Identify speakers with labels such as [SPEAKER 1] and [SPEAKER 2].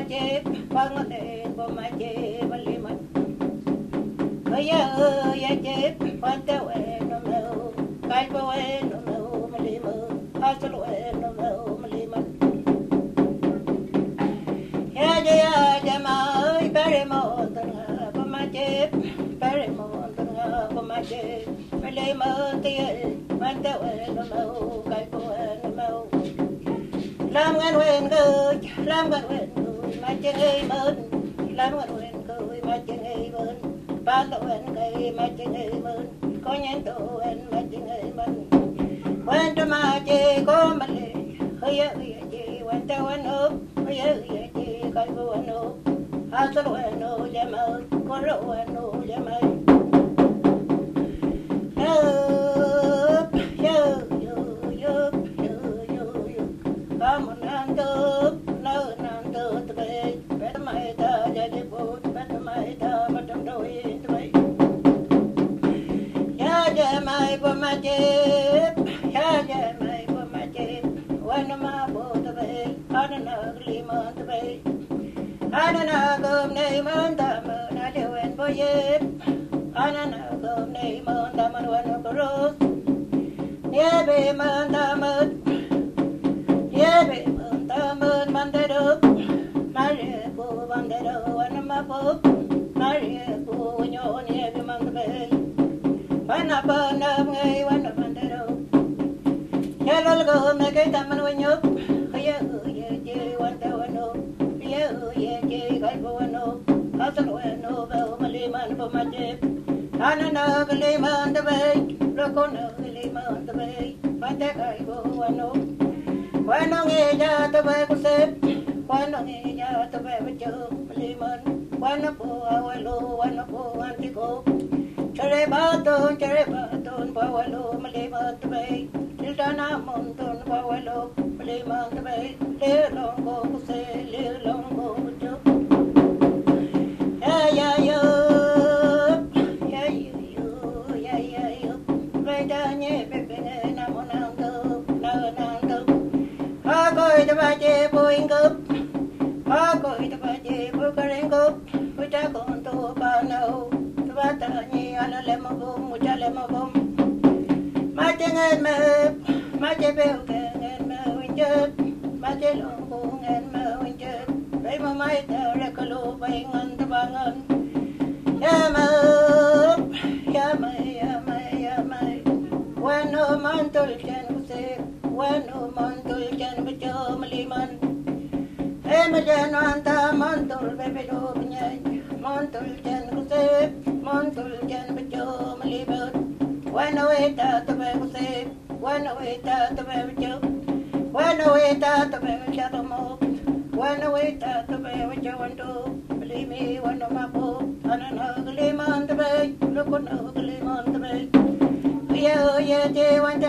[SPEAKER 1] chế băng đê bom mà chế bali man ya ya chế băng tàu no mèo cái bao no mèo bali man asal no mèo bali man ya ya mai bari mon tanga bom mà chế bari mon tanga bom mà chế bali man tie băng tàu no mèo cái bao no mèo làm ngàn quên cười làm ngàn quên cười mà chân ấy mơn làm ngàn quên cười mà chân ấy mơn ban đầu quên cười mà chân ấy mơn có nhắn tổ quên mà chân ấy mơn quên cho mà chị có mà lệ hơi chị quên cho quên ốp hơi chị coi cô quên ốp hát số quên ốp cho mơ có rượu quên ốp cho mơ có một nàng tơ nơ nàng tơ tây bé mai ta gia đi bộ bé mai ta mà trong đôi tây ya mai bo ma chết ya mai bo ma chết quan ma bo tây ana na li ma tây ana na gom nei man ta ma na de wen bo ye ana na gom nei man ta ma wen ko ro ye be man ta ma ye be ta mơn man de do mare bu man de do an ma bu mare bu nyo ne be man be bana bana ngai wan man de do ye lol go me ke ta man wen yo ye ye wan ta wan no ye kai bu wan no asal wan no be mali man bu ma je ana na gle man de be lo ko na gle man de be ba te kai bu wan no Bueno ella te ve kusep, bueno ella te ve becho, liman, bueno po abuelo, bueno po antico, chere baton, po abuelo, liman te ve, childana monton, po abuelo, liman te ve, le longo kuse, le longo becho, ya yo, veda nye pepe na monanto, na coi ta ba che bôi ngấp, coi ta ba che bôi cái ngấp, bôi cha con tu ba nâu, ta ba ta nhi ala lem bom, mu cha lem bom, ma che ngên mơ, ma che bèo ngên mơ win chết, ma che long bu ngên mơ win chết, bay ma mai ta ra ka lu bay ngân ta ba ngân, ya mai, when no man tul chen se. Bueno mantul jan bejo meliman majan anta mantul bebedo nyai mantul jan kuse mantul jan bejo meliman bueno eta to be kuse bueno eta to be bejo bueno eta to be bejo mo bueno eta to be bejo wanto belimi bueno mapo anana geliman to be lokon geliman to be ye je wante